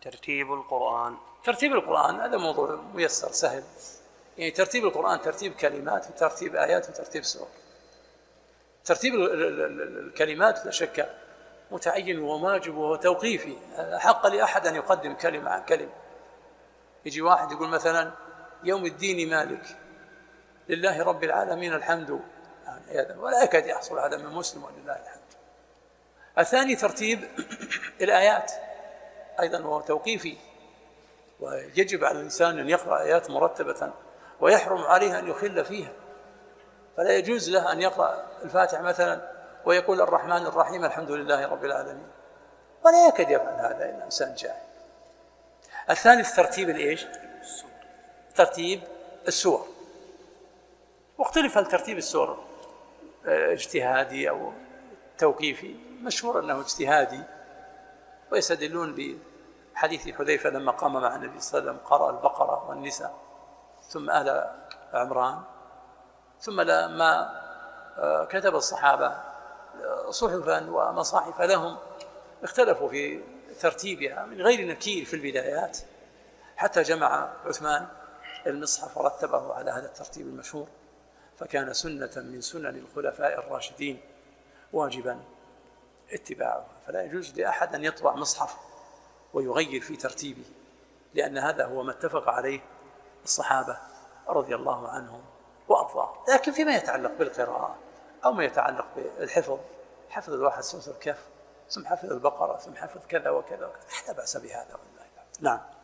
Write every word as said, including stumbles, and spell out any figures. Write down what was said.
ترتيب القرآن. ترتيب القرآن هذا موضوع ميسر سهل، يعني ترتيب القرآن ترتيب كلمات وترتيب آيات وترتيب سور. ترتيب الكلمات لا شك متعين وواجب وتوقيفي، حق لأحد أن يقدم كلمة عن كلمة. يجي واحد يقول مثلا يوم الدين مالك لله رب العالمين الحمد، ولا يكاد يحصل هذا من مسلم ولله الحمد. الثاني ترتيب الآيات أيضا وهو توقيفي، ويجب على الإنسان أن يقرأ آيات مرتبة، ويحرم عليه أن يخل فيها، فلا يجوز له أن يقرأ الفاتحة مثلا ويقول الرحمن الرحيم الحمد لله رب العالمين، ولا يكاد يفعل هذا إلا إنسان جاهل. الثالث ترتيب الإيش؟ ترتيب السور. واختلف هل ترتيب السور اجتهادي أو توقيفي، مشهور أنه اجتهادي، ويستدلون بحديث حذيفة لما قام مع النبي صلى الله عليه وسلم قرأ البقرة والنساء ثم آل عمران، ثم لما كتب الصحابة صحفا ومصاحف لهم اختلفوا في ترتيبها من غير نكير في البدايات، حتى جمع عثمان المصحف ورتبه على هذا الترتيب المشهور، فكان سنة من سنن الخلفاء الراشدين واجبا اتباعه. فلا يجوز لأحد أن يطبع مصحف ويغير في ترتيبه، لأن هذا هو ما اتفق عليه الصحابة رضي الله عنهم وأرضاهم. لكن فيما يتعلق بالقراءة أو ما يتعلق بالحفظ، حفظ الواحد سورة الكهف ثم حفظ البقرة ثم حفظ كذا وكذا وكذا، لا بأس بهذا والله. نعم.